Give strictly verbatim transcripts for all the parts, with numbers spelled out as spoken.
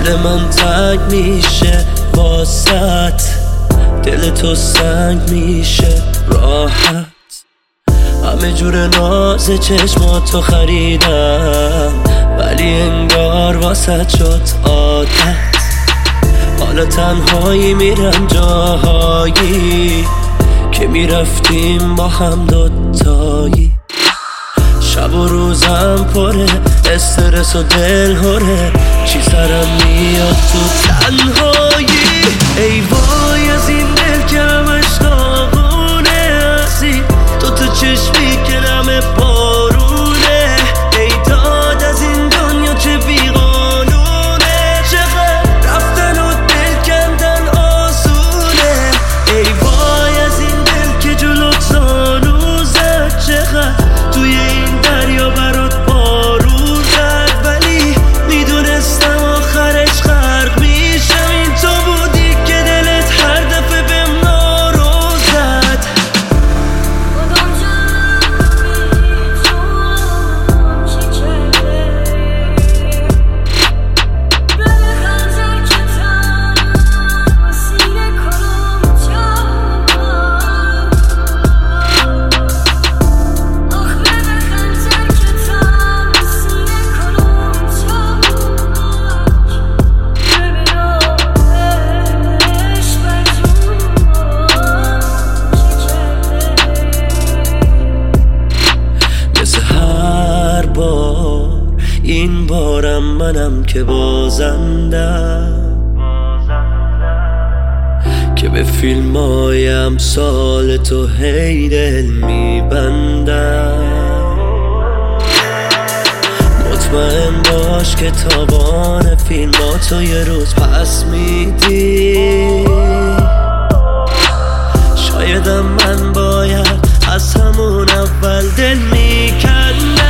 دل من تنگ میشه واسط، دل تو سنگ میشه راحت. همه جور ناز چشماتو خریدم ولی انگار واسط شد عادت. حالا تنهایی میرم جاهایی که میرفتیم با هم دوتایی. شب و روزم پره استرس و دل هره، چی سرم میاد تو تنهایی. ای وای از این دل که همش داغونه، هستی تو تو چشمی که نم بارونه. ای داد از این دنیا چه بیقانونه، چقدر رفتن و دل کندن آسونه. ای وای از این دل که جلوت زانو زد، چقدر توی این دریا برات بارون زد. ولی میدونستم آخرش غرق میشم، این تو بودی که دلت هر دفعه بهم نارو زد. این بارم منم که بازندم، که به فیلم های امثال تو هی دل میبندم. مطمئن باش که تابان فیلماتو یه روز پس میدی. شایدم من باید از همون اول دل میکندم.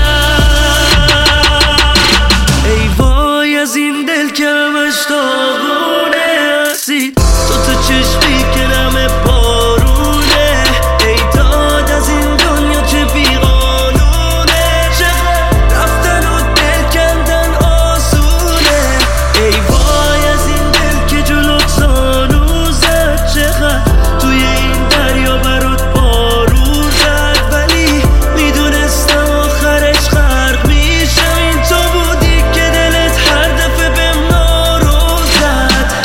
ای وای از این دل که همش داغونه، هستی تو تو چشمی که نم بارونه. ای داد از این دنیا چه بیقانونه، چقدر رفتن و دل کندن آسونه. ای وای از این دل که جلوت زانو زد، چقدر توی این دریا برات بارون زد. ولی میدونستم آخرش غرق میشم، این تو بودی که دلت هر دفعه بهم نارو زد.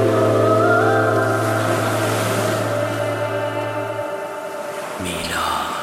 میلاد.